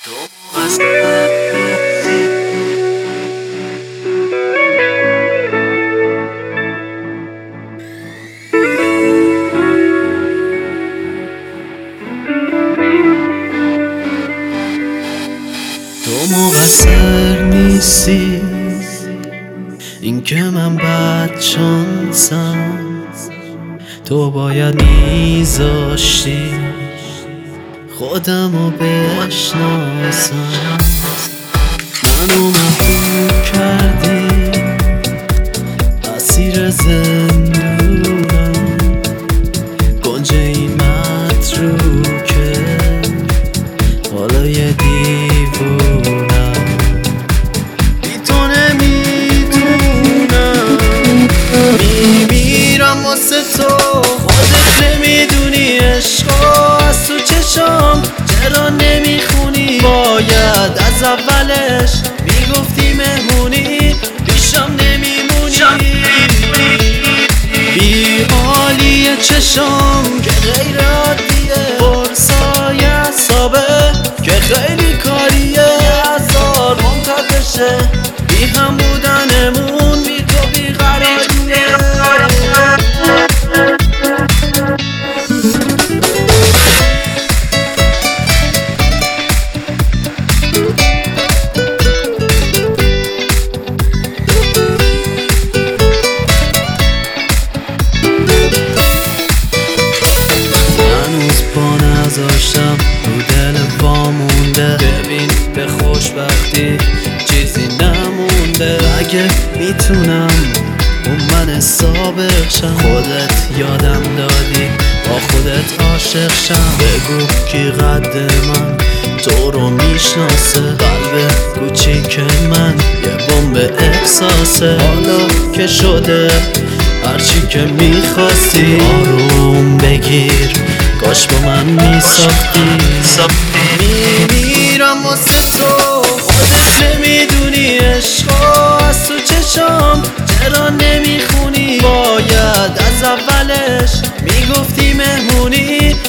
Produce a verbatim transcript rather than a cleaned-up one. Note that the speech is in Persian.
تو مقصر نیستی این که من بد شانسم، تو باید میذاشتی خودمو بشناسم. منو محبوب کردی اسیر زندونم، گنج این متروکه حالا یه دیوونم. بی تو نمیدونم میمیرم واسه تو، خودت نمیدونی عشقا از تو چشام چرا نمیخونی. باید از اولش میگفتی مهمونی پیشم نمیمونی. بی حالی چشام که غیر عادیه، برسای اعصابه که خیلی کاریه. هزار منتقشه بی هم بودنمون، بی تو بی قراریه. نذاشتم تو دل وامونده، ببین به خوشبختی چیزی نمونده. اگه میتونم اون من سابق شم، خودت یادم دادی با خودت عاشق شم. بگو کی قد من تو رو میشناسه، قلب کوچیک من یه بمب احساسه. حالا که شده هرچی که میخواستی آروم بگیر، کاش با من میساختی. میمیرم واسه تو، خودت نمیدونی عشقا از تو چشام چرا نمیخونی. باید از اولش میگفتی مهمونی